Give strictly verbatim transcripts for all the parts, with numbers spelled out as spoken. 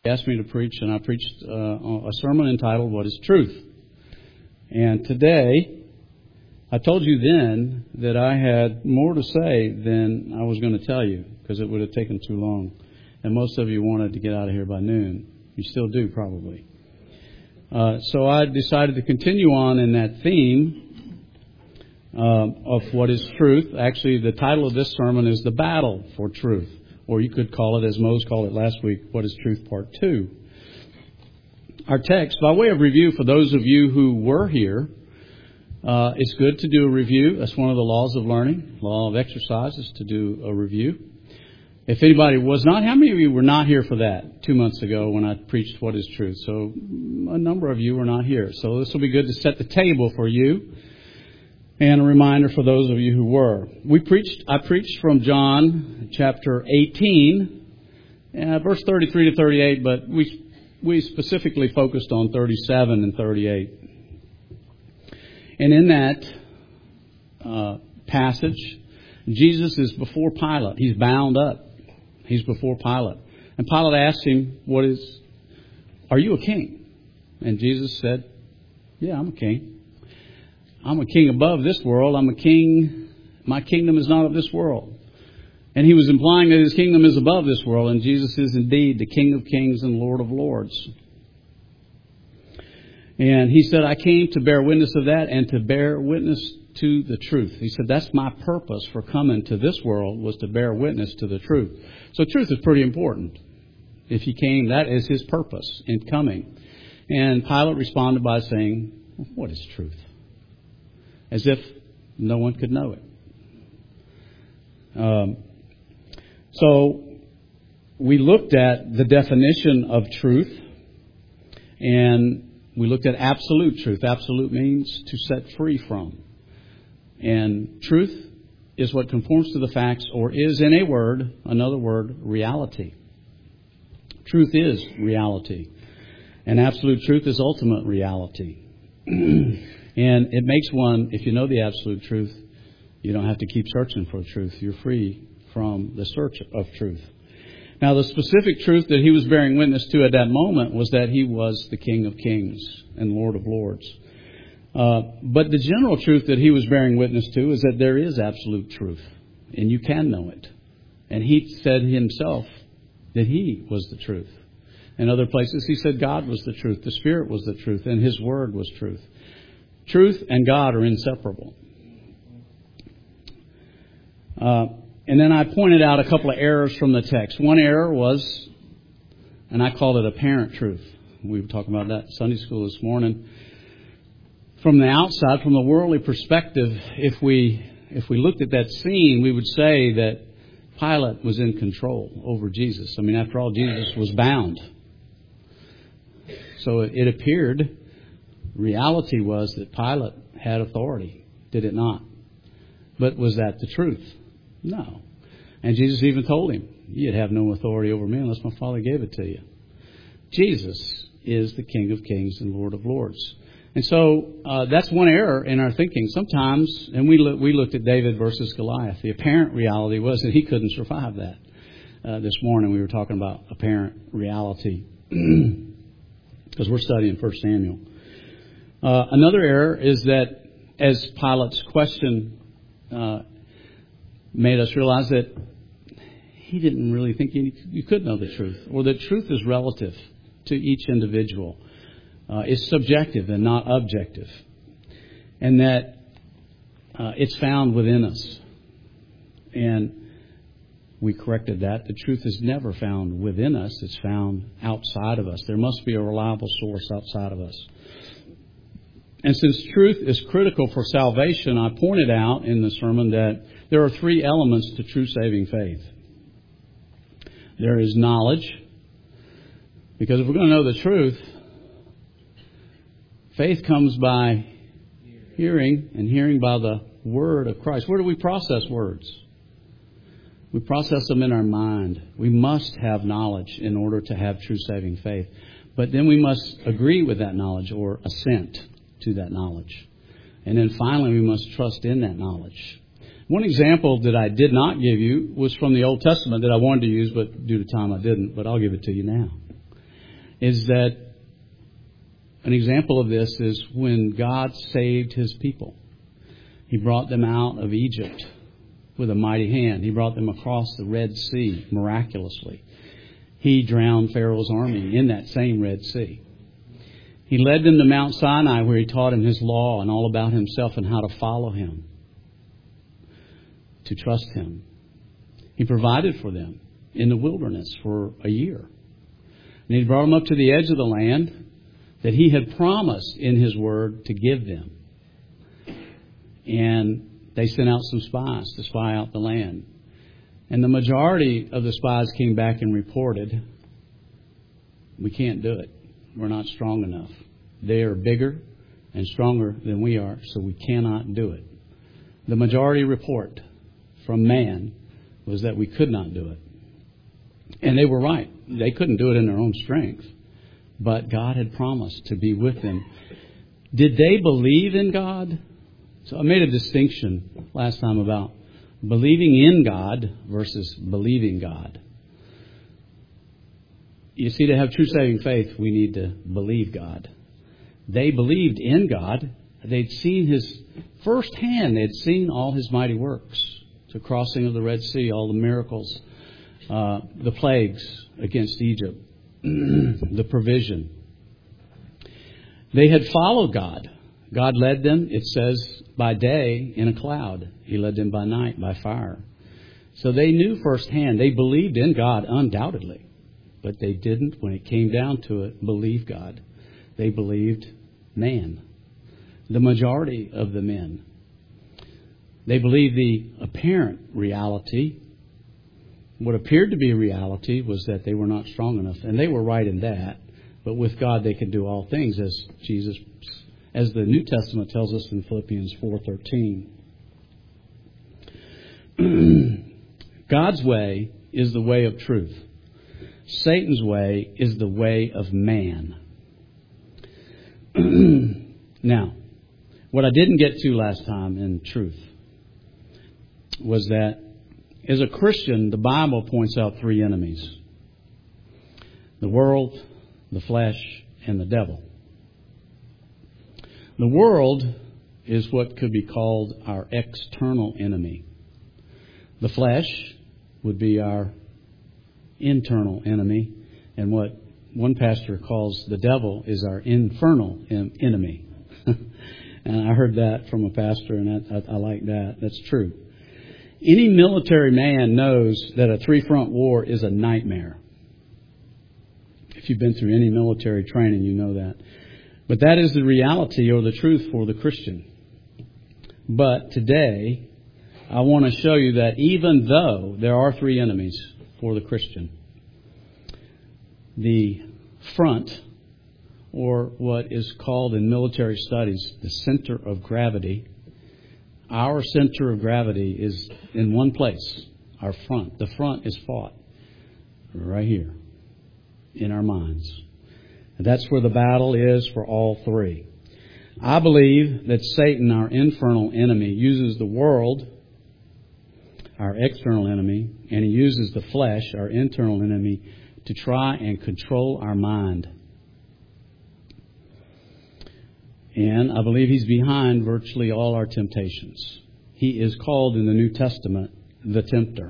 asked me to preach, and I preached uh, a sermon entitled, What is Truth? And today, I told you then that I had more to say than I was going to tell you, because it would have taken too long. And most of you wanted to get out of here by noon. You still do, probably. Uh, so I decided to continue on in that theme uh, of what is truth. Actually, the title of this sermon is The Battle for Truth. Or you could call it, as Mose called it last week, What is Truth, Part two. Our text, by way of review for those of you who were here, uh, it's good to do a review. That's one of the laws of learning. Law of exercise is to do a review. If anybody was not, how many of you were not here for that two months ago when I preached What is Truth? So a number of you were not here. So this will be good to set the table for you. And a reminder for those of you who were. We preached. I preached from John chapter eighteen, uh, verse thirty-three to thirty-eight, but we we specifically focused on thirty-seven and thirty-eight. And in that uh, passage, Jesus is before Pilate. He's bound up. He's before Pilate, and Pilate asked him, "What is? Are you a king?" And Jesus said, "Yeah, I'm a king. I'm a king above this world. I'm a king. My kingdom is not of this world." And he was implying that his kingdom is above this world. And Jesus is indeed the King of kings and Lord of lords. And he said, I came to bear witness of that and to bear witness to the truth. He said, that's my purpose for coming to this world, was to bear witness to the truth. So truth is pretty important. If he came, that is his purpose in coming. And Pilate responded by saying, what is truth? As if no one could know it. Um, so we looked at the definition of truth, and we looked at absolute truth. Absolute means to set free from. And truth is what conforms to the facts, or is, in a word, another word, reality. Truth is reality. And absolute truth is ultimate reality. And it makes one, if you know the absolute truth, you don't have to keep searching for truth. You're free from the search of truth. Now, the specific truth that he was bearing witness to at that moment was that he was the King of kings and Lord of lords. Uh, but the general truth that he was bearing witness to is that there is absolute truth, and you can know it. And he said himself that he was the truth. In other places, he said God was the truth, the Spirit was the truth, and his word was truth. Truth and God are inseparable. Uh, and then I pointed out a couple of errors from the text. One error was, and I called it apparent truth. We were talking about that in Sunday school this morning. From the outside, from the worldly perspective, if we if we looked at that scene, we would say that Pilate was in control over Jesus. I mean, after all, Jesus was bound. So it, it appeared, reality was that Pilate had authority. Did it not? But was that the truth? No. And Jesus even told him, you'd have no authority over me unless my Father gave it to you. Jesus is the King of kings and Lord of lords. And so uh, that's one error in our thinking. Sometimes, and we look, we looked at David versus Goliath. The apparent reality was that he couldn't survive that. Uh, this morning we were talking about apparent reality because we're studying First Samuel. Uh, another error is that as Pilate's question uh, made us realize that he didn't really think you, you could know the truth, or that truth is relative to each individual. Uh, it's subjective and not objective. And that uh, it's found within us. And we corrected that. The truth is never found within us. It's found outside of us. There must be a reliable source outside of us. And since truth is critical for salvation, I pointed out in the sermon that there are three elements to true saving faith. There is knowledge, because if we're going to know the truth, faith comes by hearing, and hearing by the word of Christ. Where do we process words? We process them in our mind. We must have knowledge in order to have true saving faith. But then we must agree with that knowledge, or assent to that knowledge. And then finally, we must trust in that knowledge. One example that I did not give you was from the Old Testament that I wanted to use, but due to time I didn't. But I'll give it to you now. is that an example of this is when God saved his people. He brought them out of Egypt with a mighty hand. He brought them across the Red Sea miraculously. He drowned Pharaoh's army in that same Red Sea. He led them to Mount Sinai, where he taught them his law and all about himself and how to follow him, to trust him. He provided for them in the wilderness for a year. And he brought them up to the edge of the land that he had promised in his word to give them. And they sent out some spies to spy out the land. And the majority of the spies came back and reported, we can't do it. We're not strong enough. They are bigger and stronger than we are, so we cannot do it. The majority report from man was that we could not do it. And they were right. They couldn't do it in their own strength. But God had promised to be with them. Did they believe in God? So I made a distinction last time about believing in God versus believing God. You see, to have true saving faith, we need to believe God. They believed in God. They'd seen his firsthand. They'd seen all his mighty works. The crossing of the Red Sea, all the miracles, uh, the plagues against Egypt, the provision. They had followed God. God led them, it says, by day in a cloud. He led them by night by fire. So they knew firsthand. They believed in God, undoubtedly. But they didn't, when it came down to it, believe God. They believed man. The majority of the men. They believed the apparent reality. What appeared to be a reality was that they were not strong enough. And they were right in that. But with God they could do all things, as Jesus, as the New Testament tells us in Philippians four thirteen. God's way is the way of truth. Satan's way is the way of man. Now, what I didn't get to last time in truth was that as a Christian, the Bible points out three enemies: the world, the flesh, and the devil. The world is what could be called our external enemy. The flesh would be our internal enemy, and what one pastor calls the devil is our infernal enemy. And I heard that from a pastor, and I, I, I like that. That's true. Any military man knows that a three-front war is a nightmare. If you've been through any military training, you know that. But that is the reality or the truth for the Christian. But today, I want to show you that even though there are three enemies for the Christian, the front, or what is called in military studies the center of gravity, our center of gravity is in one place, our front. The front is fought right here in our minds. And that's where the battle is for all three. I believe that Satan, our infernal enemy, uses the world, our external enemy, and he uses the flesh, our internal enemy, to try and control our mind. And I believe he's behind virtually all our temptations. He is called in the New Testament the tempter.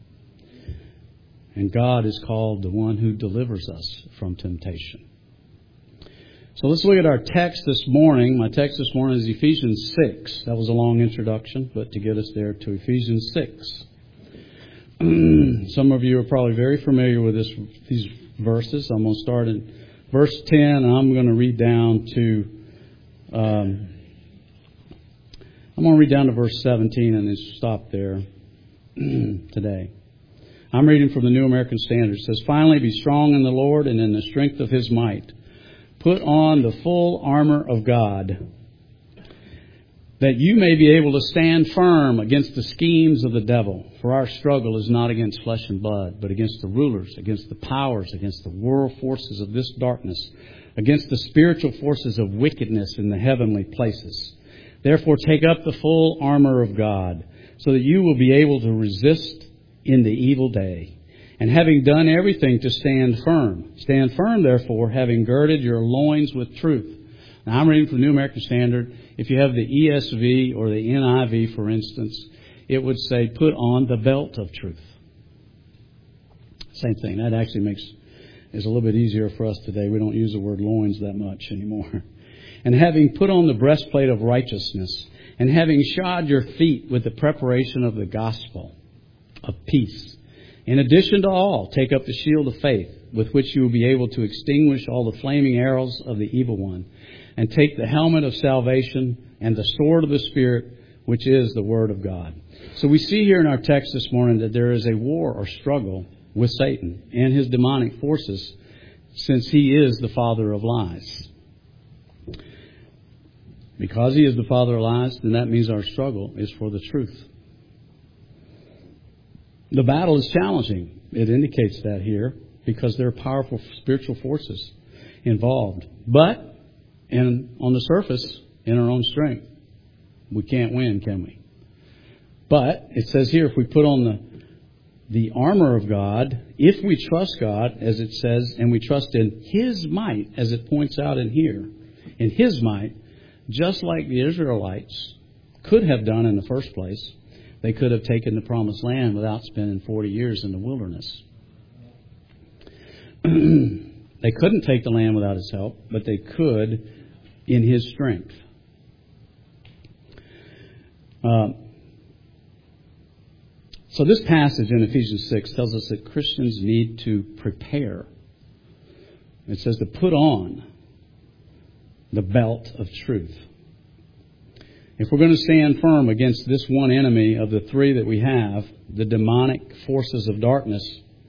And God is called the one who delivers us from temptation. So let's look at our text this morning. My text this morning is Ephesians six. That was a long introduction, but to get us there to Ephesians six. Some of you are probably very familiar with this, these verses. I'm going to start in verse ten, and I'm going to read down to um, I'm going to read down to verse seventeen and then stop there today. I'm reading from the New American Standard. It says, "Finally, be strong in the Lord and in the strength of His might. Put on the full armor of God, that you may be able to stand firm against the schemes of the devil. For our struggle is not against flesh and blood, but against the rulers, against the powers, against the world forces of this darkness, against the spiritual forces of wickedness in the heavenly places. Therefore, take up the full armor of God, so that you will be able to resist in the evil day. And having done everything to stand firm. Stand firm, therefore, having girded your loins with truth. Now, I'm reading from the New American Standard. If you have the E S V or the N I V, for instance, it would say, put on the belt of truth. Same thing. That actually makes is a little bit easier for us today. We don't use the word loins that much anymore. And having put on the breastplate of righteousness, and having shod your feet with the preparation of the gospel of peace. In addition to all, take up the shield of faith, with which you will be able to extinguish all the flaming arrows of the evil one, and take the helmet of salvation and the sword of the Spirit, which is the Word of God. So we see here in our text this morning that there is a war or struggle with Satan and his demonic forces, since he is the father of lies. Because he is the father of lies, then that means our struggle is for the truth. The battle is challenging. It indicates that here, because there are powerful spiritual forces involved. But, in, on the surface, in our own strength, we can't win, can we? But it says here, if we put on the the armor of God, if we trust God, as it says, and we trust in His might, as it points out in here, in His might, just like the Israelites could have done in the first place, they could have taken the promised land without spending forty years in the wilderness. They couldn't take the land without His help, but they could in His strength. Uh, so this passage in Ephesians six tells us that Christians need to prepare. It says to put on the belt of truth. If we're going to stand firm against this one enemy of the three that we have, the demonic forces of darkness,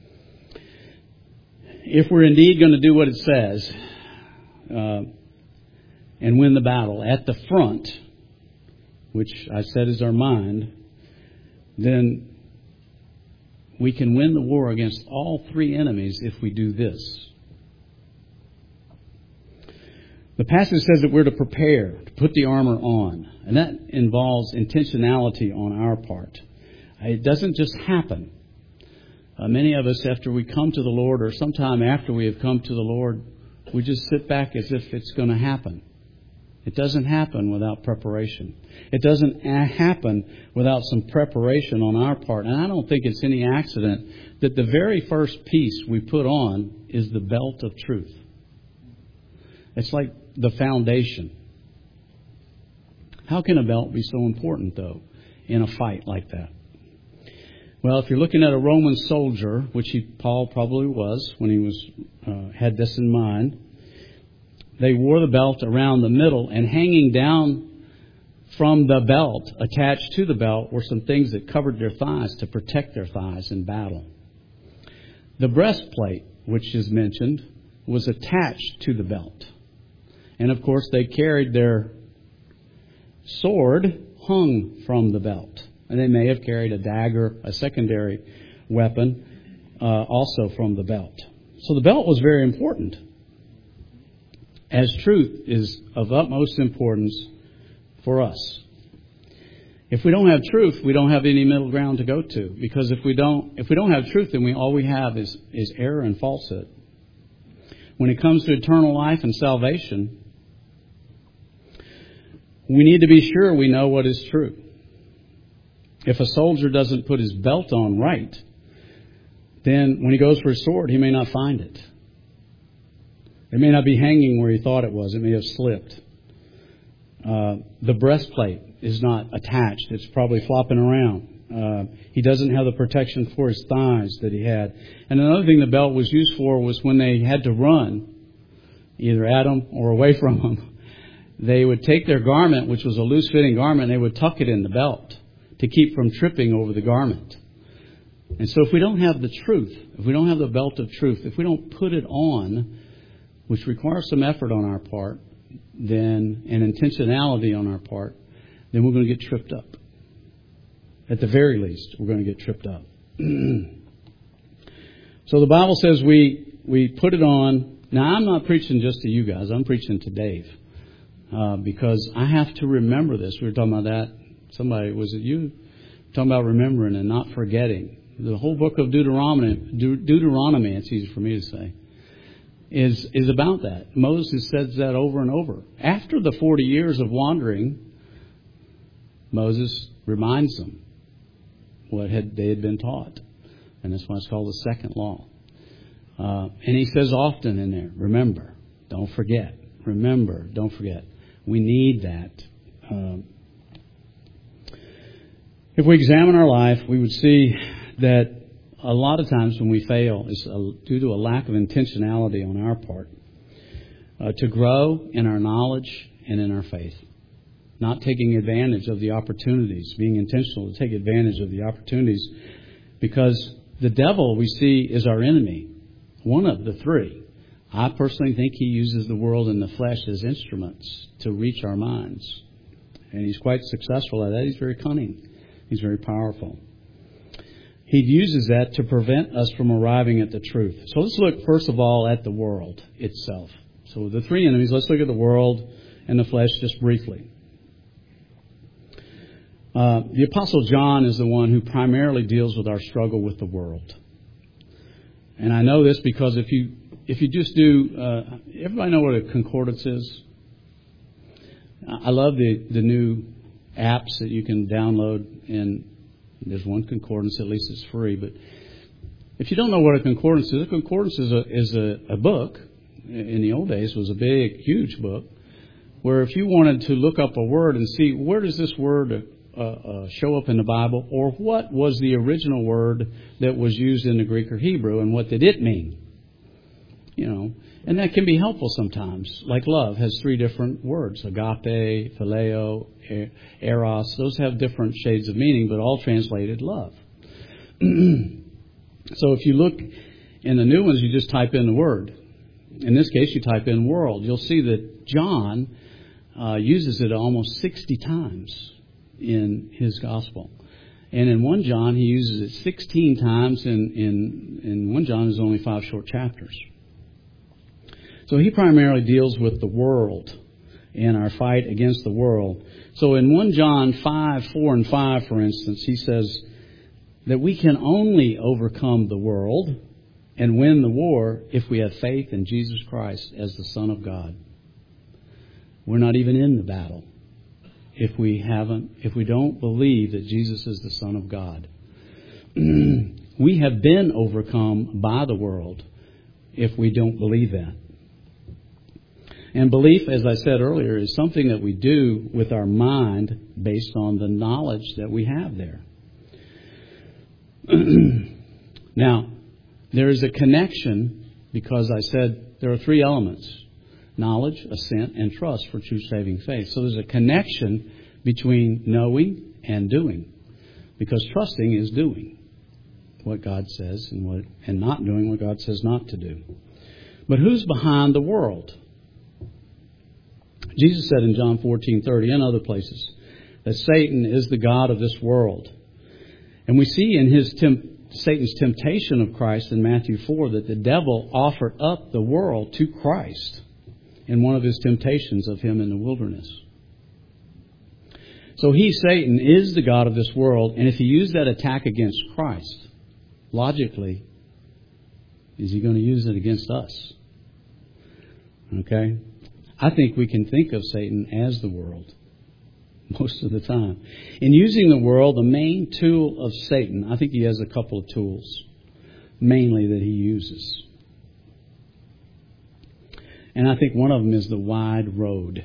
if we're indeed going to do what it says uh, and win the battle at the front, which I said is our mind, then we can win the war against all three enemies if we do this. The passage says that we're to prepare, to put the armor on. And that involves intentionality on our part. It doesn't just happen. Uh, many of us, after we come to the Lord, or sometime after we have come to the Lord, we just sit back as if it's going to happen. It doesn't happen without preparation. It doesn't happen without some preparation on our part. And I don't think it's any accident that the very first piece we put on is the belt of truth. It's like the foundation. How can a belt be so important, though, in a fight like that? Well, if you're looking at a Roman soldier, which he, Paul probably was when he was uh, had this in mind, they wore the belt around the middle, and hanging down from the belt, attached to the belt, were some things that covered their thighs to protect their thighs in battle. The breastplate, which is mentioned, was attached to the belt. And, of course, they carried their sword hung from the belt. And they may have carried a dagger, a secondary weapon, uh, also from the belt. So the belt was very important, as truth is of utmost importance for us. If we don't have truth, we don't have any middle ground to go to. Because if we don't, if we don't have truth, then we all we have is, is error and falsehood. When it comes to eternal life and salvation, we need to be sure we know what is true. If a soldier doesn't put his belt on right, then when he goes for his sword, he may not find it. It may not be hanging where he thought it was. It may have slipped. Uh, the breastplate is not attached. It's probably flopping around. Uh, he doesn't have the protection for his thighs that he had. And another thing the belt was used for was when they had to run, either at him or away from him. They would take their garment, which was a loose-fitting garment, and they would tuck it in the belt to keep from tripping over the garment. And so if we don't have the truth, if we don't have the belt of truth, if we don't put it on, which requires some effort on our part, then and intentionality on our part, then we're going to get tripped up. At the very least, we're going to get tripped up. So the Bible says we we put it on. Now, I'm not preaching just to you guys. I'm preaching to Dave. Uh, because I have to remember this. We were talking about that. Somebody, was it you? Talking about remembering and not forgetting. the whole book of Deuteronomy, De- Deuteronomy, it's easy for me to say, is is about that. Moses says that over and over. After the forty years of wandering, Moses reminds them what had they had been taught. And that's why it's called the second law. Uh, and he says often in there, remember, don't forget. Remember, don't forget. We need that. Um, if we examine our life, we would see that a lot of times when we fail, it's due to a lack of intentionality on our part uh, to grow in our knowledge and in our faith. Not taking advantage of the opportunities, being intentional to take advantage of the opportunities, because the devil, we see, is our enemy, one of the three. I personally think he uses the world and the flesh as instruments to reach our minds. And he's quite successful at that. He's very cunning. He's very powerful. He uses that to prevent us from arriving at the truth. So let's look, first of all, at the world itself. So the three enemies, let's look at the world and the flesh just briefly. Uh, the Apostle John is the one who primarily deals with our struggle with the world. And I know this because if you if you just do, uh, everybody know what a concordance is? I love the, the new apps that you can download, and there's one concordance, at least it's free. But if you don't know what a concordance is, a concordance is a, is a, a book. In the old days, it was a big, huge book, where if you wanted to look up a word and see where does this word uh, uh, show up in the Bible, or what was the original word that was used in the Greek or Hebrew, and what did it mean? You know, and that can be helpful sometimes. Like love has three different words: agape, phileo, eros. Those have different shades of meaning, but all translated love. So if you look in the new ones, you just type in the word. In this case, you type in world. You'll see that John uh, uses it almost sixty times in his gospel. And in First John, he uses it sixteen times. In, in, in First John, there's only five short chapters. So he primarily deals with the world and our fight against the world. So in First John five, four, and five, for instance, he says that we can only overcome the world and win the war if we have faith in Jesus Christ as the Son of God. We're not even in the battle if we haven't, if we don't believe that Jesus is the Son of God. We have been overcome by the world if we don't believe that. And belief, as I said earlier, is something that we do with our mind based on the knowledge that we have there. Now, there is a connection, because I said there are three elements: knowledge, assent, and trust for true saving faith. So there's a connection between knowing and doing, because trusting is doing what God says and what and not doing what God says not to do. But who's behind the world? Jesus said in John fourteen thirty and other places that Satan is the god of this world. And we see in his temp- Satan's temptation of Christ in Matthew four that the devil offered up the world to Christ in one of his temptations of him in the wilderness. So he, Satan, is the god of this world. And if he used that attack against Christ, logically, is he going to use it against us? Okay? I think we can think of Satan as the world most of the time. In using the world, the main tool of Satan, I think he has a couple of tools, mainly that he uses. And I think one of them is the wide road.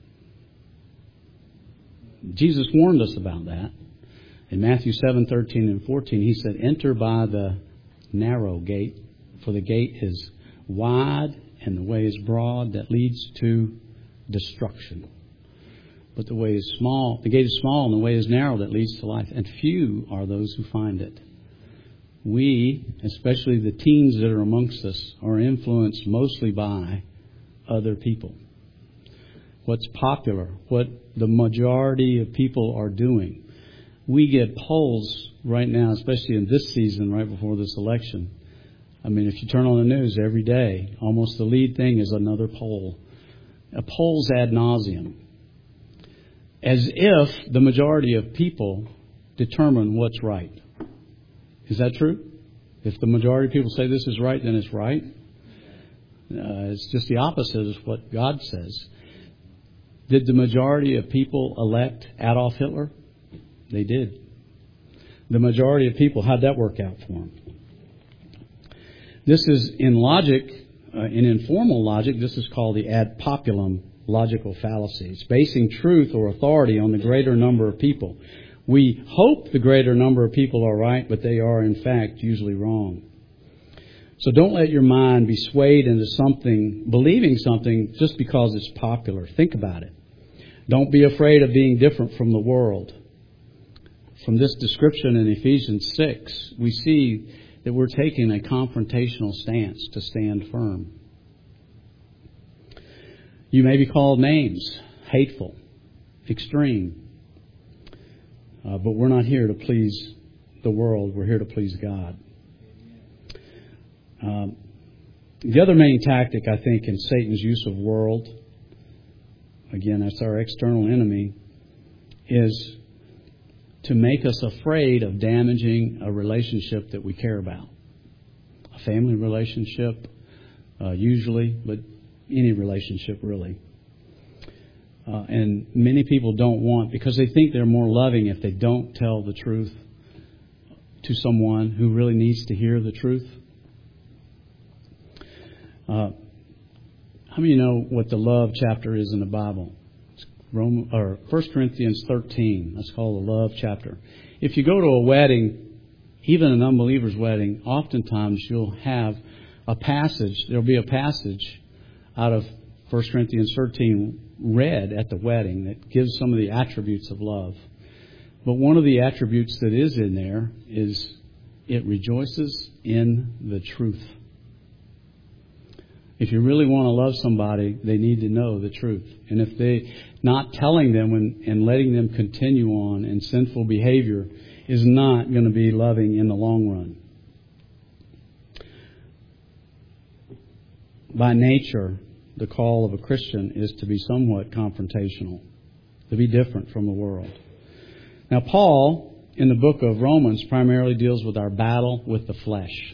Jesus warned us about that. In Matthew seven, thirteen and fourteen, he said, enter by the narrow gate, for the gate is wide and the way is broad that leads to destruction. But the way is small, the gate is small and the way is narrow that leads to life. And few are those who find it. We, especially the teens that are amongst us, are influenced mostly by other people. What's popular, what the majority of people are doing. We get polls right now, especially in this season, right before this election. I mean, if you turn on the news every day, almost the lead thing is another poll. A polls ad nauseum. As if the majority of people determine what's right. Is that true? If the majority of people say this is right, then it's right. Uh, it's just the opposite of what God says. Did the majority of people elect Adolf Hitler? They did. The majority of people, how'd that work out for them? This is in logic, uh, in informal logic, this is called the ad populum logical fallacy. It's basing truth or authority on the greater number of people. We hope the greater number of people are right, but they are, in fact, usually wrong. So don't let your mind be swayed into something, believing something just because it's popular. Think about it. Don't be afraid of being different from the world. From this description in Ephesians six, we see that we're taking a confrontational stance to stand firm. You may be called names, hateful, extreme, uh, but we're not here to please the world. We're here to please God. Um, the other main tactic, I think, in Satan's use of world, again, that's our external enemy, is to make us afraid of damaging a relationship that we care about. A family relationship, uh, usually, but any relationship really. Uh, and many people don't want, because they think they're more loving if they don't tell the truth to someone who really needs to hear the truth. Uh, how many of you know what the love chapter is in the Bible? It's Rome, or First Corinthians thirteen. That's called the love chapter. If you go to a wedding, even an unbeliever's wedding, oftentimes you'll have a passage. There'll be a passage out of First Corinthians thirteen read at the wedding that gives some of the attributes of love. But one of the attributes that is in there is it rejoices in the truth. If you really want to love somebody, they need to know the truth. And if they not telling them and, and letting them continue on in sinful behavior is not going to be loving in the long run. By nature, the call of a Christian is to be somewhat confrontational, to be different from the world. Now, Paul, in the book of Romans, primarily deals with our battle with the flesh.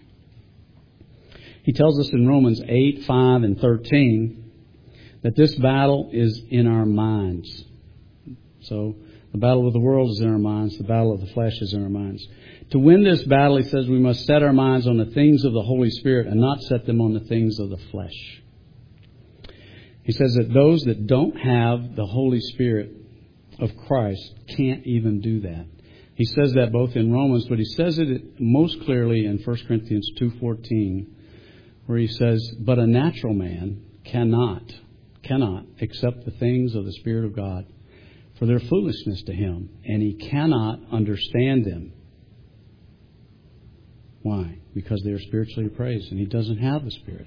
He tells us in Romans eight, five, and thirteen that this battle is in our minds. So the battle of the world is in our minds. The battle of the flesh is in our minds. To win this battle, he says, we must set our minds on the things of the Holy Spirit and not set them on the things of the flesh. He says that those that don't have the Holy Spirit of Christ can't even do that. He says that both in Romans, but he says it most clearly in First Corinthians two fourteen, where he says, but a natural man cannot, cannot accept the things of the Spirit of God, for their foolishness to him, and he cannot understand them. Why? Because they are spiritually appraised, and he doesn't have the Spirit.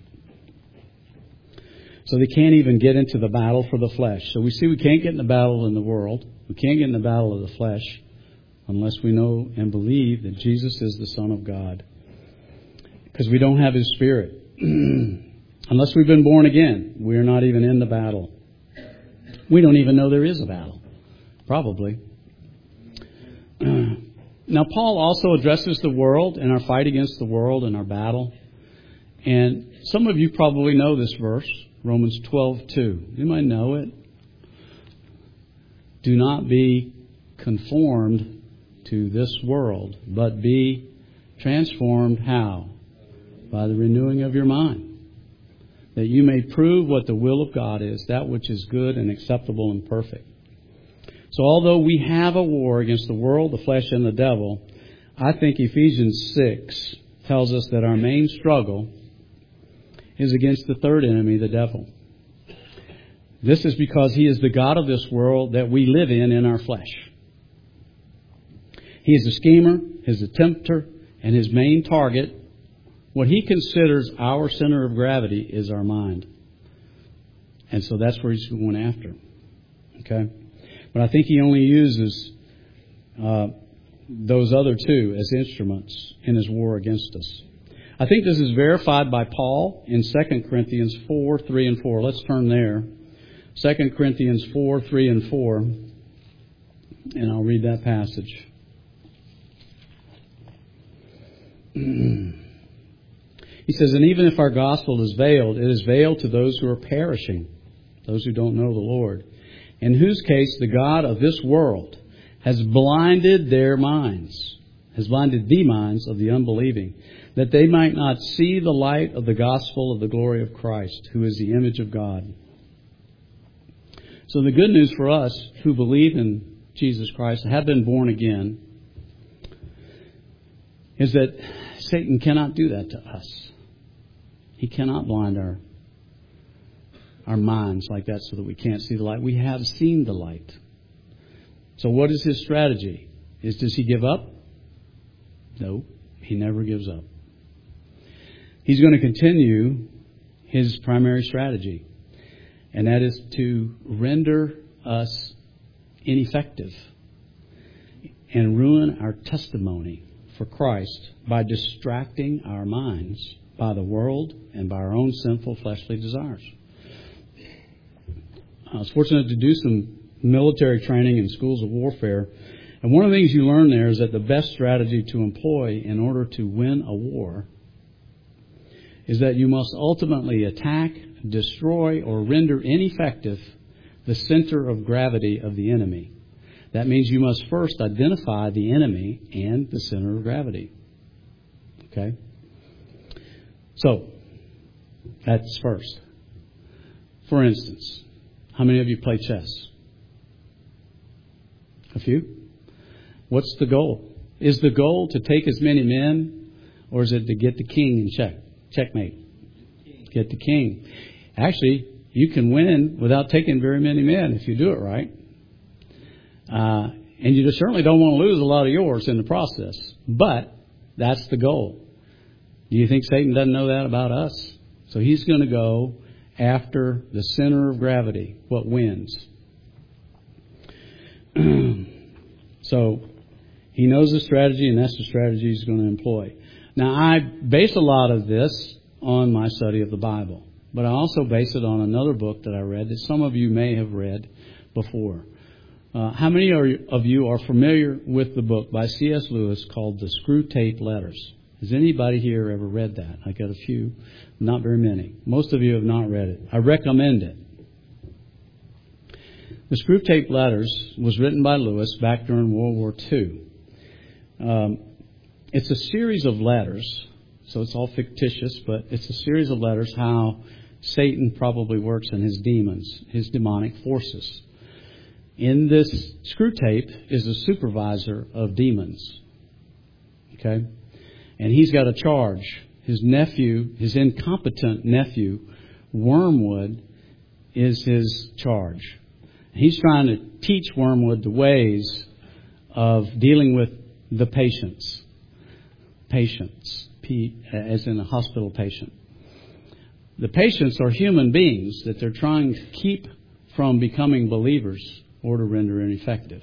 So they can't even get into the battle for the flesh. So we see we can't get in the battle in the world. We can't get in the battle of the flesh unless we know and believe that Jesus is the Son of God. Because we don't have His Spirit. Unless we've been born again, we're not even in the battle. We don't even know there is a battle. Probably. Now, Paul also addresses the world and our fight against the world and our battle. And some of you probably know this verse, Romans twelve two. You might know it. Do not be conformed to this world, but be transformed how? By the renewing of your mind, that you may prove what the will of God is, that which is good and acceptable and perfect. So although we have a war against the world, the flesh, and the devil, I think Ephesians six tells us that our main struggle is against the third enemy, the devil. This is because he is the God of this world that we live in in our flesh. He is a schemer, he is a tempter, and his main target, what he considers our center of gravity, is our mind. And so that's where he's going after. Okay? But I think he only uses uh, those other two as instruments in his war against us. I think this is verified by Paul in Second Corinthians four, three, and four. Let's turn there. Second Corinthians four, three, and four. And I'll read that passage. He says, and even if our gospel is veiled, it is veiled to those who are perishing, those who don't know the Lord, in whose case the God of this world has blinded their minds, has blinded the minds of the unbelieving, that they might not see the light of the gospel of the glory of Christ, who is the image of God. So the good news for us who believe in Jesus Christ, have been born again, is that Satan cannot do that to us. He cannot blind our our minds like that so that we can't see the light. We have seen the light. So what is his strategy? Is does he give up? No, he never gives up. He's going to continue his primary strategy, and that is to render us ineffective and ruin our testimony for Christ by distracting our minds by the world and by our own sinful fleshly desires. I was fortunate to do some military training in schools of warfare, and one of the things you learn there is that the best strategy to employ in order to win a war is that you must ultimately attack, destroy, or render ineffective the center of gravity of the enemy. That means you must first identify the enemy and the center of gravity. Okay? So, that's first. For instance, how many of you play chess? A few? What's the goal? Is the goal to take as many men, or is it to get the king in check? Checkmate. Get the king. Actually, you can win without taking very many men if you do it right. Uh, and you just certainly don't want to lose a lot of yours in the process. But that's the goal. Do you think Satan doesn't know that about us? So he's going to go after the center of gravity, what wins. So he knows the strategy, and that's the strategy he's going to employ. Now, I base a lot of this on my study of the Bible, but I also base it on another book that I read that some of you may have read before. Uh, how many are, of you are familiar with the book by C S Lewis called The Screwtape Letters? Has anybody here ever read that? I got a few, not very many. Most of you have not read it. I recommend it. The Screwtape Letters was written by Lewis back during World War Two. Um, it's a series of letters, so it's all fictitious, but it's a series of letters how Satan probably works in his demons, his demonic forces. In this Screwtape is a supervisor of demons. Okay? And he's got a charge. His nephew, his incompetent nephew, Wormwood, is his charge. He's trying to teach Wormwood the ways of dealing with the patients. Patients, P, as in a hospital patient. The patients are human beings that they're trying to keep from becoming believers or to render ineffective.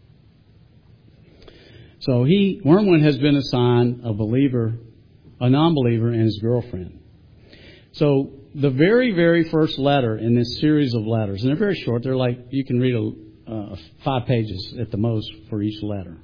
So he, Wormwood has been assigned a believer, a non-believer, and his girlfriend. So the very, very first letter in this series of letters, and they're very short, they're like, you can read a, uh, five pages at the most for each letter.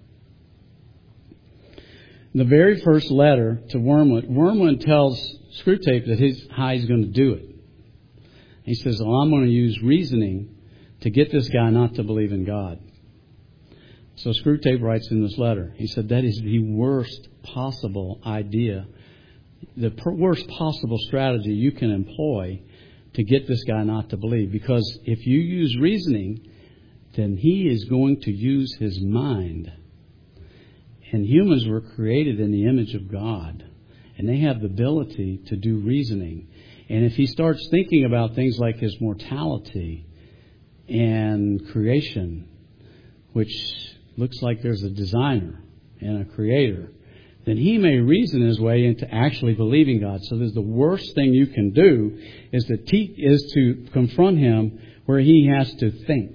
The very first letter to Wormwood, Wormwood tells Screwtape that his, how he's going to do it. He says, well, I'm going to use reasoning to get this guy not to believe in God. So Screwtape writes in this letter, he said, that is the worst possible idea, the per- worst possible strategy you can employ to get this guy not to believe. Because if you use reasoning, then he is going to use his mind. And humans were created in the image of God, and they have the ability to do reasoning. And if he starts thinking about things like his mortality and creation, which looks like there's a designer and a creator, then he may reason his way into actually believing God. So there's the worst thing you can do is to te- is to confront him where he has to think.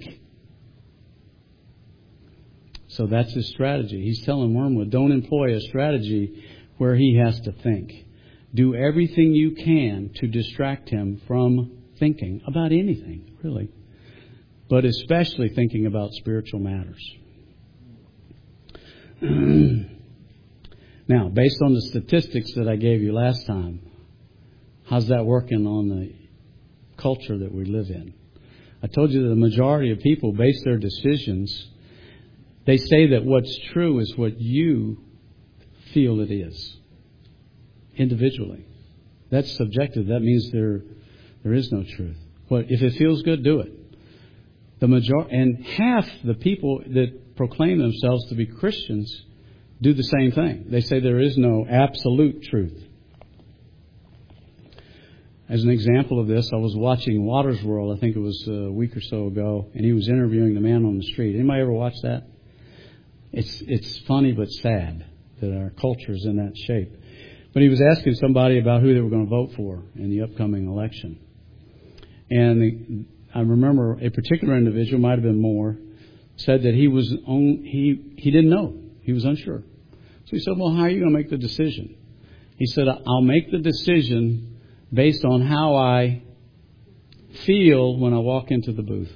So that's his strategy. He's telling Wormwood, don't employ a strategy where he has to think. Do everything you can to distract him from thinking about anything, really, but especially thinking about spiritual matters. Now, based on the statistics that I gave you last time, how's that working on the culture that we live in? I told you that the majority of people base their decisions, they say that what's true is what you feel it is, individually. That's subjective. That means there there is no truth. What if it feels good, do it. The major and half the people that proclaim themselves to be Christians do the same thing. They say there is no absolute truth. As an example of this, I was watching Watters World, I think it was a week or so ago, and he was interviewing the man on the street. Anybody ever watch that? It's it's funny but sad that our culture is in that shape. But he was asking somebody about who they were going to vote for in the upcoming election. And the, I remember a particular individual, might have been more, said that he was on, he he didn't know. He was unsure. So he said, well, how are you going to make the decision? He said, I'll make the decision based on how I feel when I walk into the booth.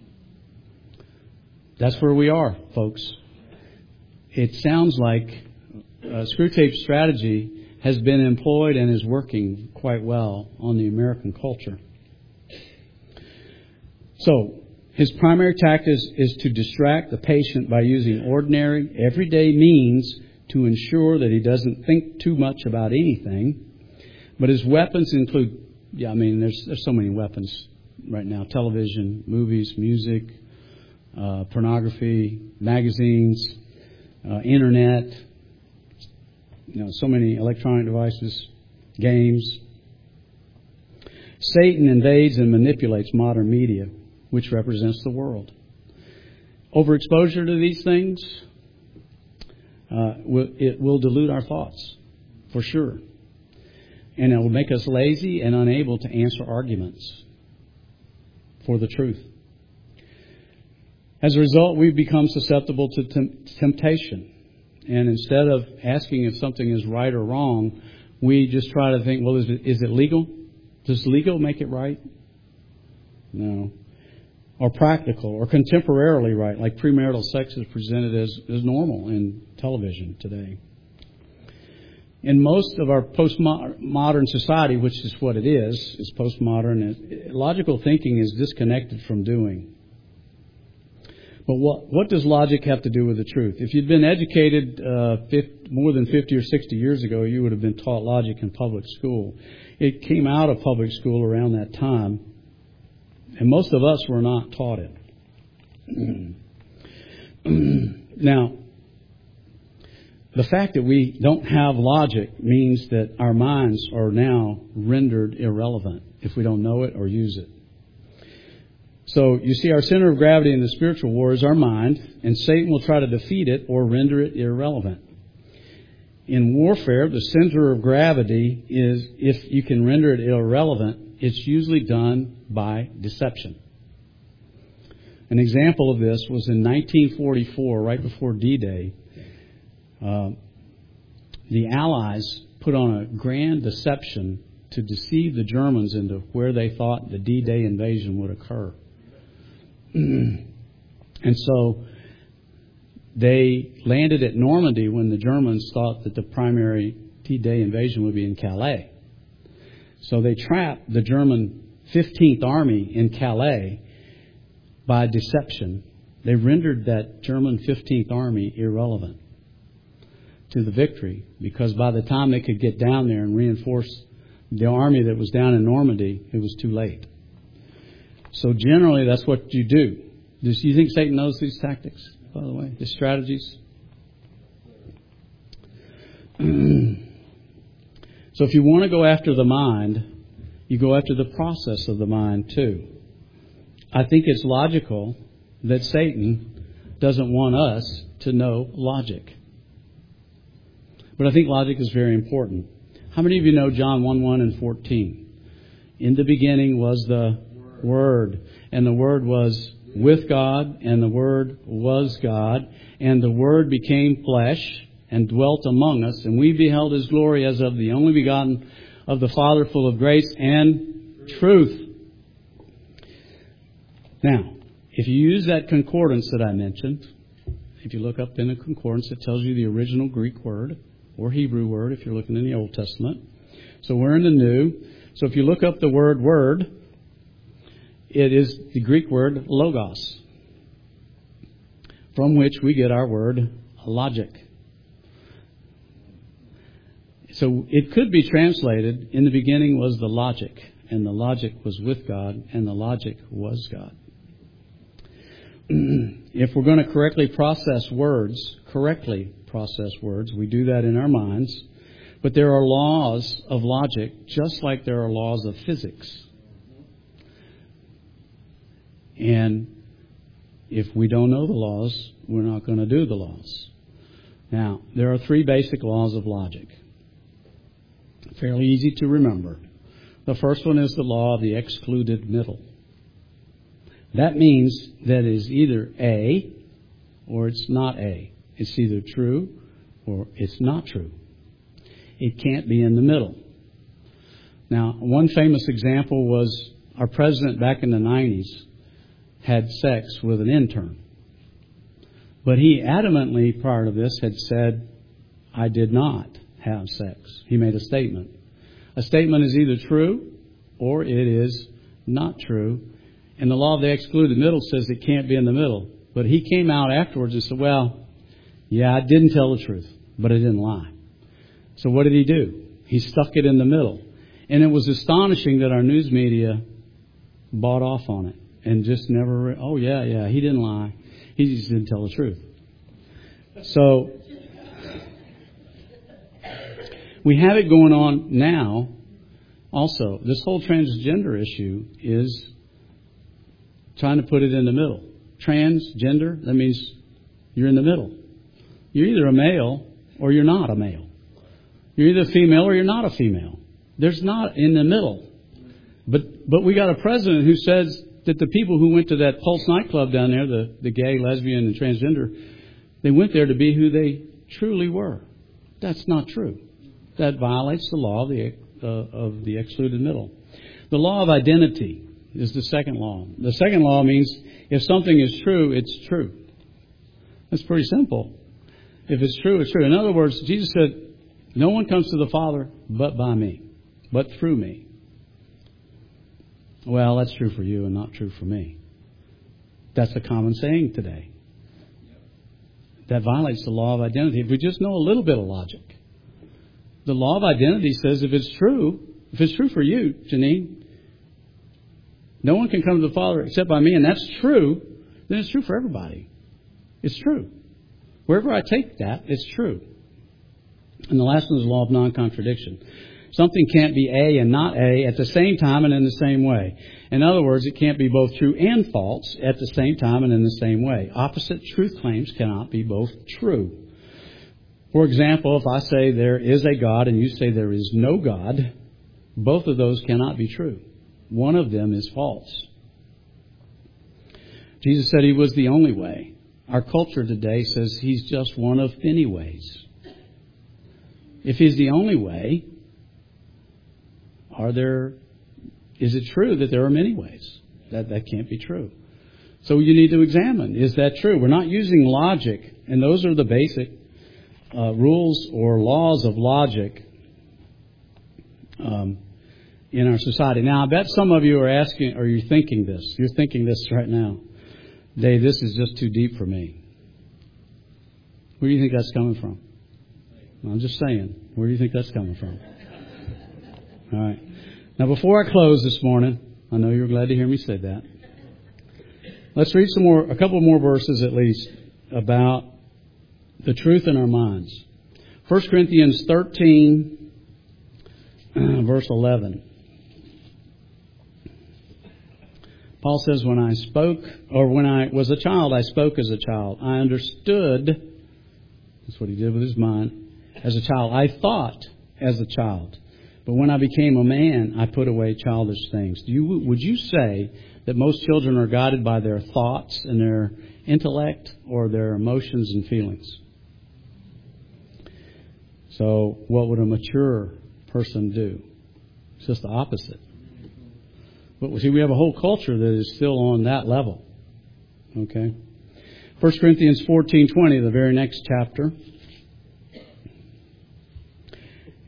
That's where we are, folks. It sounds like uh, Screwtape strategy has been employed and is working quite well on the American culture. So, his primary tactic is, is to distract the patient by using ordinary, everyday means to ensure that he doesn't think too much about anything. But his weapons include, yeah, I mean, there's there's so many weapons right now: television, movies, music, uh, pornography, magazines, uh, internet. You know, so many electronic devices, games. Satan invades and manipulates modern media, which represents the world. Overexposure to these things, uh, will, it will dilute our thoughts, for sure. And it will make us lazy and unable to answer arguments for the truth. As a result, we become susceptible to tem- temptation. And instead of asking if something is right or wrong, we just try to think, well, is it, is it legal? Does legal make it right? No. Or practical, or contemporarily right, like premarital sex is presented as, as normal in television today. In most of our postmodern society, which is what it is, is postmodern, logical thinking is disconnected from doing. But what, what does logic have to do with the truth? If you'd been educated uh, fifty, more than fifty or sixty years ago, you would have been taught logic in public school. It came out of public school around that time, and most of us were not taught it. Now, the fact that we don't have logic means that our minds are now rendered irrelevant if we don't know it or use it. So, you see, our center of gravity in the spiritual war is our mind, and Satan will try to defeat it or render it irrelevant. In warfare, the center of gravity is, if you can render it irrelevant, it's usually done by deception. An example of this was in nineteen forty-four, right before D-Day. Uh, the Allies put on a grand deception to deceive the Germans into where they thought the D-Day invasion would occur. And so they landed at Normandy when the Germans thought that the primary D-Day invasion would be in Calais. So they trapped the German fifteenth Army in Calais by deception. They rendered that German fifteenth Army irrelevant to the victory, because by the time they could get down there and reinforce the army that was down in Normandy, it was too late. So generally, that's what you do. Do you think Satan knows these tactics, by the way, these strategies? So if you want to go after the mind, you go after the process of the mind too. I think it's logical that Satan doesn't want us to know logic. But I think logic is very important. How many of you know John one, one and fourteen? In the beginning was the Word, and the Word was with God, and the Word was God, and the Word became flesh and dwelt among us, and we beheld His glory as of the only begotten of the Father, full of grace and truth. Now, if you use that concordance that I mentioned, if you look up in a concordance, it tells you the original Greek word. or Hebrew word if you're looking in the Old Testament. So we're in the New. So if you look up the word word, it is the Greek word logos, from which we get our word logic. So it could be translated, in the beginning was the logic, and the logic was with God, and the logic was God. If we're going to correctly process words, correctly process words, we do that in our minds. But there are laws of logic, just like there are laws of physics. And if we don't know the laws, we're not going to do the laws. Now, there are three basic laws of logic. Fairly easy to remember. The first one is the law of the excluded middle. That means that it is either A or it's not A. It's either true or it's not true. It can't be in the middle. Now, one famous example was our president back in the nineties had sex with an intern. But he adamantly, prior to this, had said, I did not have sex. He made a statement. A statement is either true or it is not true. And the law of the excluded middle says it can't be in the middle. But he came out afterwards and said, well, yeah, I didn't tell the truth, but I didn't lie. So what did he do? He stuck it in the middle. And it was astonishing that our news media bought off on it and just never, oh, yeah, yeah, he didn't lie. He just didn't tell the truth. So we have it going on now also. This whole transgender issue is trying to put it in the middle. Transgender, that means you're in the middle. You're either a male or you're not a male. You're either female or you're not a female. There's not in the middle. But but we got a president who says that the people who went to that Pulse nightclub down there, the, the gay, lesbian, and transgender, they went there to be who they truly were. That's not true. That violates the law of the, uh, of the excluded middle. The law of identity is the second law. The second law means if something is true, it's true. That's pretty simple. If it's true, it's true. In other words, Jesus said, no one comes to the Father but by me, but through me. Well, that's true for you and not true for me. That's a common saying today. That violates the law of identity. If we just know a little bit of logic. The law of identity says if it's true, if it's true for you, Janine, no one can come to the Father except by me, and that's true, then it's true for everybody. It's true. Wherever I take that, it's true. And the last one is the law of non-contradiction. Something can't be A and not A at the same time and in the same way. In other words, it can't be both true and false at the same time and in the same way. Opposite truth claims cannot be both true. For example, if I say there is a God and you say there is no God, both of those cannot be true. One of them is false. Jesus said he was the only way. Our culture today says he's just one of many ways. If he's the only way, are there, is it true that there are many ways? That that can't be true. So you need to examine, is that true? We're not using logic, and those are the basic uh, rules or laws of logic um, in our society. Now, I bet some of you are asking, or you're thinking this. You're thinking this right now. Dave, this is just too deep for me. Where do you think that's coming from? I'm just saying. Where do you think that's coming from? All right. Now, before I close this morning, I know you're glad to hear me say that. Let's read some more, a couple more verses at least, about the truth in our minds. First Corinthians thirteen, verse eleven. Paul says, when I spoke, or when I was a child, I spoke as a child. I understood, that's what he did with his mind, as a child. I thought as a child. But when I became a man, I put away childish things. Do you, would you say that most children are guided by their thoughts and their intellect or their emotions and feelings? So what would a mature person do? It's just the opposite. But see, we have a whole culture that is still on that level. Okay? First Corinthians fourteen twenty, the very next chapter.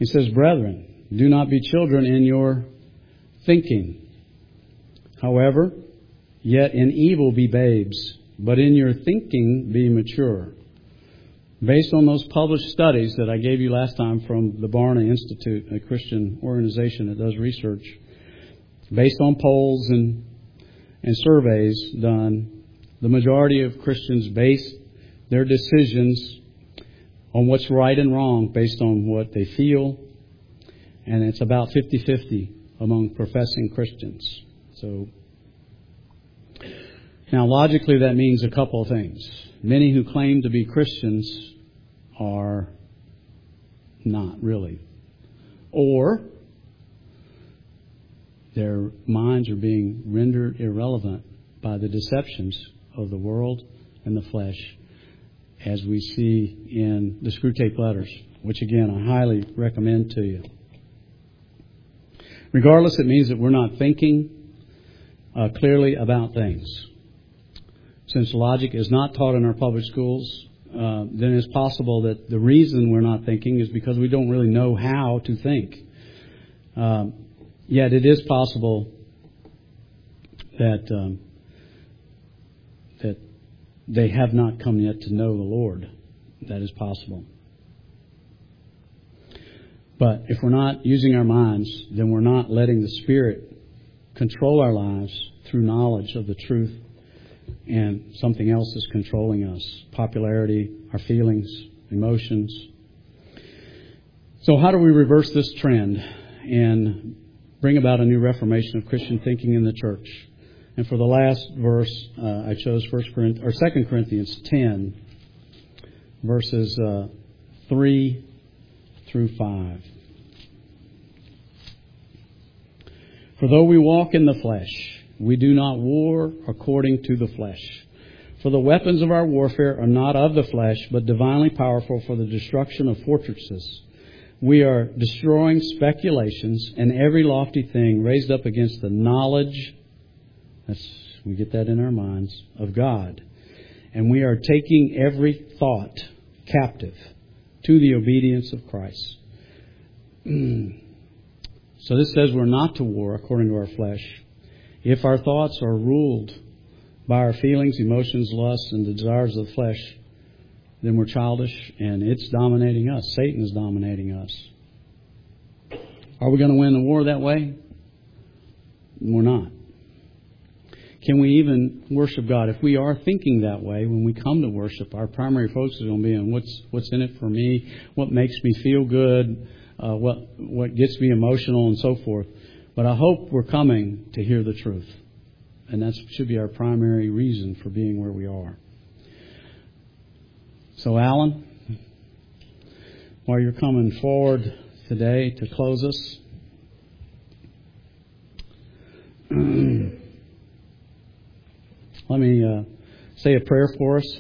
He says, brethren, do not be children in your thinking. However, yet in evil be babes, but in your thinking be mature. Based on those published studies that I gave you last time from the Barna Institute, a Christian organization that does research, based on polls and, and surveys done, the majority of Christians base their decisions on what's right and wrong based on what they feel, and it's about fifty-fifty among professing Christians. So, now logically that means a couple of things. Many who claim to be Christians are not really. Or their minds are being rendered irrelevant by the deceptions of the world and the flesh, as we see in the Screwtape Letters, which again I highly recommend to you. Regardless, it means that we're not thinking uh, clearly about things. Since logic is not taught in our public schools, uh, then it's possible that the reason we're not thinking is because we don't really know how to think. Um, yet it is possible that um, that they have not come yet to know the Lord. That is possible. But if we're not using our minds, then we're not letting the Spirit control our lives through knowledge of the truth, and something else is controlling us. Popularity, our feelings, emotions. So how do we reverse this trend and bring about a new reformation of Christian thinking in the church? And for the last verse, uh, I chose First Corinthians or Second Corinthians ten, verses uh, three through five. For though we walk in the flesh, we do not war according to the flesh. For the weapons of our warfare are not of the flesh, but divinely powerful for the destruction of fortresses. We are destroying speculations and every lofty thing raised up against the knowledge, that's, we get that in our minds, of God. And we are taking every thought captive to the obedience of Christ. So this says we're not to war according to our flesh. If our thoughts are ruled by our feelings, emotions, lusts, and the desires of the flesh, then we're childish and it's dominating us. Satan is dominating us. Are we going to win the war that way? We're not. Can we even worship God? If we are thinking that way, when we come to worship, our primary focus is going to be on what's what's in it for me, what makes me feel good, uh, what what gets me emotional, and so forth. But I hope we're coming to hear the truth. And that should be our primary reason for being where we are. So, Alan, while you're coming forward today to close us, let me uh, say a prayer for us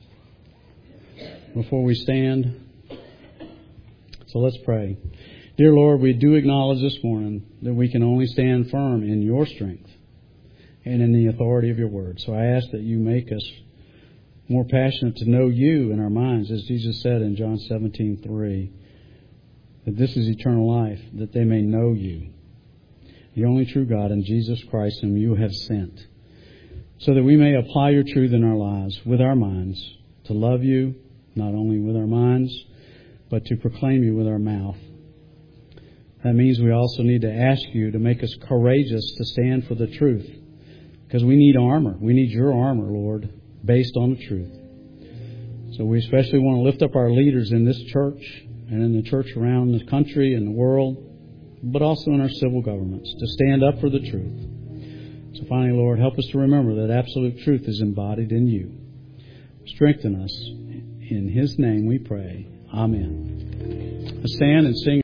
before we stand. So let's pray. Dear Lord, we do acknowledge this morning that we can only stand firm in your strength and in the authority of your word. So I ask that you make us more passionate to know you in our minds, as Jesus said in John seventeen three, that this is eternal life, that they may know you, the only true God, and Jesus Christ whom you have sent, so that we may apply your truth in our lives with our minds, to love you not only with our minds, but to proclaim you with our mouth. That means we also need to ask you to make us courageous to stand for the truth, because we need armor. We need your armor, Lord, based on the truth. So we especially want to lift up our leaders in this church and in the church around the country and the world, but also in our civil governments, to stand up for the truth. So finally, Lord, help us to remember that absolute truth is embodied in you. Strengthen us. In His name we pray. Amen. Let's stand and sing.